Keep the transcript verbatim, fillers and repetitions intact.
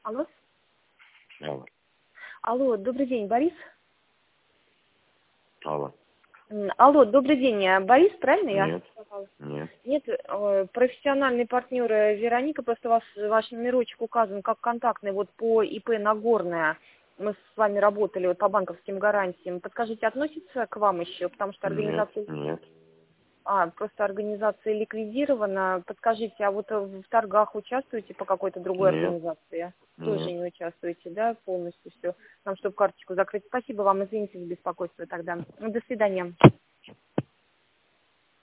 Алло? Алло. Алло, добрый день, Борис? Алло. М, Алло, добрый день, а Борис, правильно я? Нет. Нет. Нет, э, профессиональный партнер э, Вероника, просто вас, ваш номерочек указан как контактный вот по ИП Нагорная. Мы с вами работали вот по банковским гарантиям. Подскажите, относится к вам еще, потому что Нет. организация... Нет. А, просто организация ликвидирована. Подскажите, а вот в торгах участвуете по какой-то другой Нет. организации? Тоже Нет. не участвуете, да, полностью все? Нам, чтобы карточку закрыть. Спасибо вам, извините за беспокойство тогда. До свидания.